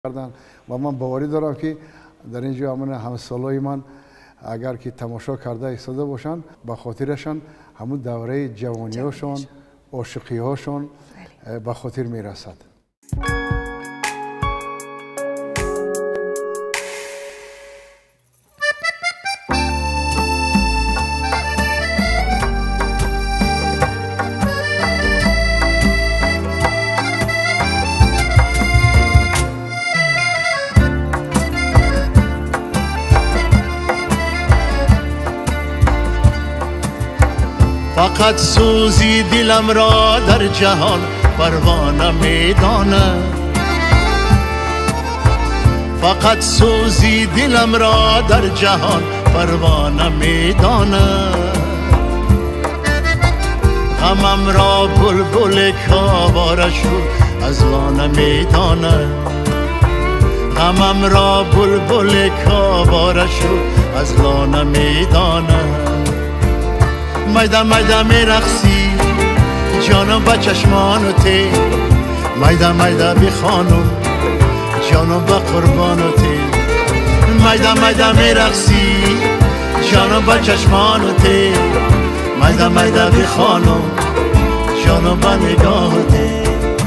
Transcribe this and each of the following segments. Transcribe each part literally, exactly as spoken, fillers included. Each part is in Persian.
کردن و من باوری دارم که در اینجا همون همسالای من اگر که تماشا کرده ایستاده باشن به خاطرشان همون دوره جوانیاشون عاشقی هاشون به خاطر میرسد. فقط سوزی دلم را در جهان پروانه میدانه، فقط سوزی دلم را در جهان پروانه میدانه. غمم را بلبل کاواره شد از لانه میدانه، غمم را بلبل کاواره شد از لانه میدانه. میده میده میرقصی جانم با چشمانتی، میده میده بی خانم جانم با قربانتی، میده میده میرقصی جانم با چشمانتی، میده میده بی خانم جانم با نگاهتی.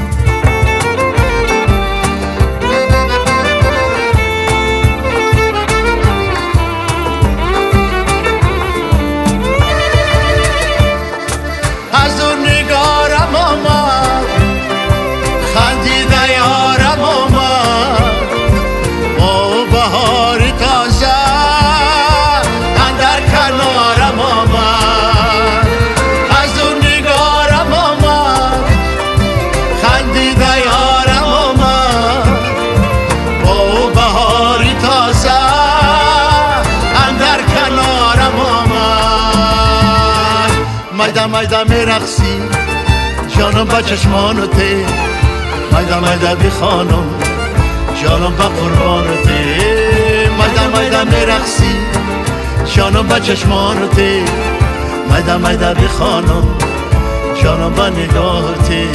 میده میده میرقصی جانم با چشمانتی، میده میده بی خانم جانم با قربانتی، میده میده میرقصی جانم با چشمانتی، میده میده بی خانم جانم با نگاهتی.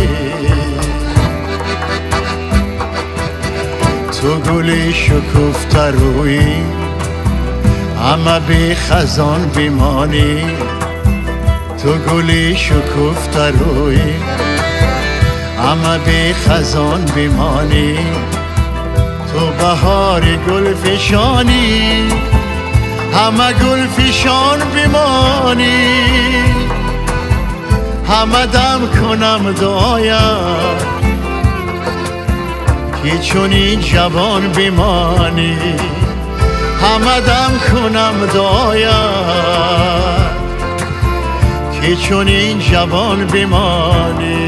تو گلی شکفته روی همه بی خزان بیمانی، تو گلی شکفته روی همه بی خزان بیمانی، تو بهار گل فشانی همه گل فشان بیمانی. همه دم کنم دعایم که چون این جوان بیمانی، همه دم کنم دعایم که چون این جوان بیمانی.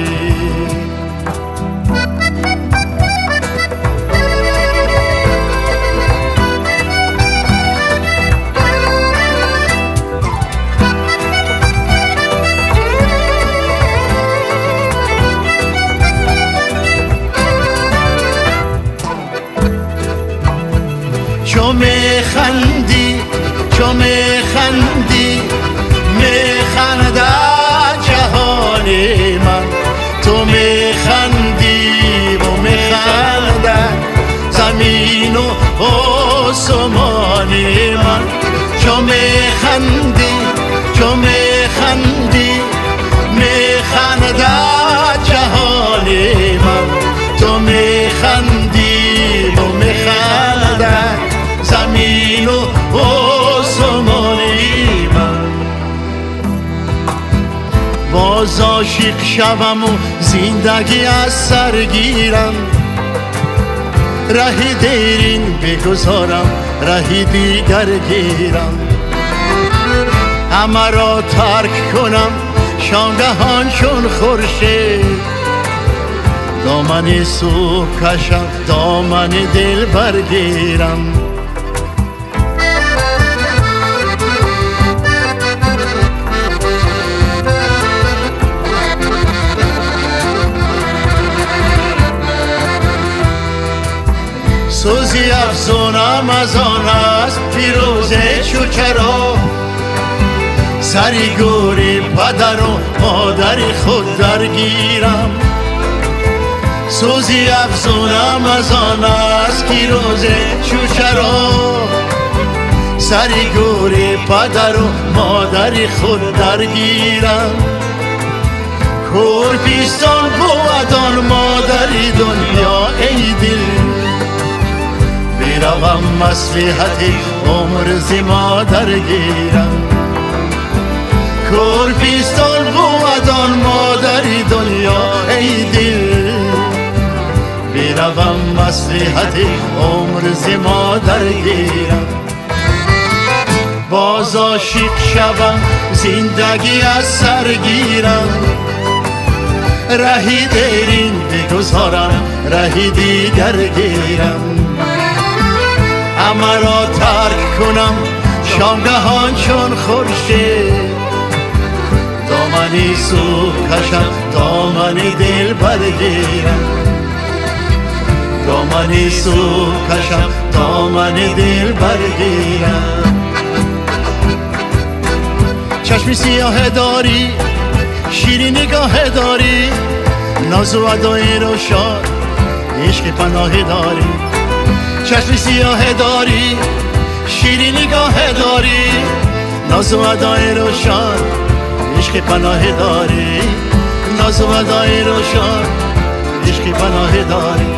چو میخندی چو میخندی میخنده جهان من، تو میخندی و میخنده زمین و آسمان من. چو میخندی چو میخندی میخنده جهان من، تو میخندی و میخنده زمین و آسمان من. باز عاشق شوم و زندگی از سر گیرم، راه دیرین بگذارم راه دیگر گیرم. همه را ترک کنم شامگهان چون خورشید، دامن صبح کشم دامن دل برگیرم. سوزی افزونم از آن است پیروزه چوچرا، سری گوری پدر و مادر خود درگیرم. سوزی افزونم از آن است که روز چوچرا سری گوری پدر و مادری خود درگیرم کور پیستان بودان مادری دنیا ای دل بیروم مصلحت عمر زی مادر گیرم کور پیستان بودان مادری دنیا ای دل بیروم مصلحت عمر زی مادر گیرم باز عاشق شوم زندگی از سر گیرم رهی دیرین بگذارم رهی دیگر گیرم همه را ترک کنم شامگهان چون خورشید دامنی سو کشم دامنی دل برگیرم دامنی سو کشم دامنی دل برگیرم چشمی سیاه داری شیرین نگاه داری ناز و ادای روشن عشق پناه داری چشمی سیاه داری شیرین نگاه داری ناز و ادای روشن عشق پناه داری ناز و ادای روشن عشق پناه داری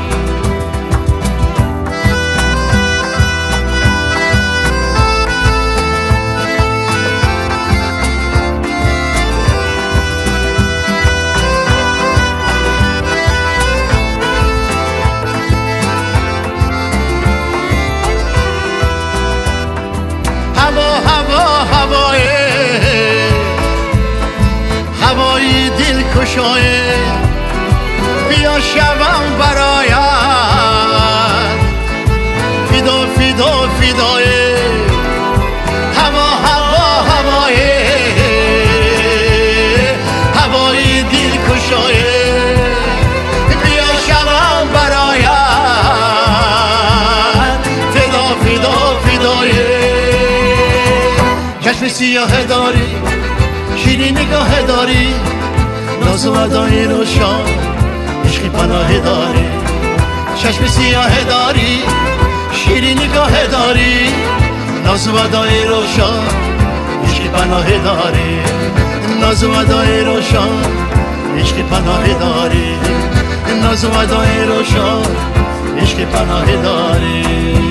هوای دل کشای بیا شوم برایت فدا فدا فدای هوا هوا هوای هوای دل کشای بیا شوم برایت فدا فدا فدای چشم سیاه داری شیرین نگاه داری ناز و ادای روشن عشقی پناه داری چشم سیاه داری شیرین نگاه داری ناز و ادای روشن عشقی پناه داری ناز و ادای روشن عشقی پناه داری ناز و ادای روشن عشقی پناه داری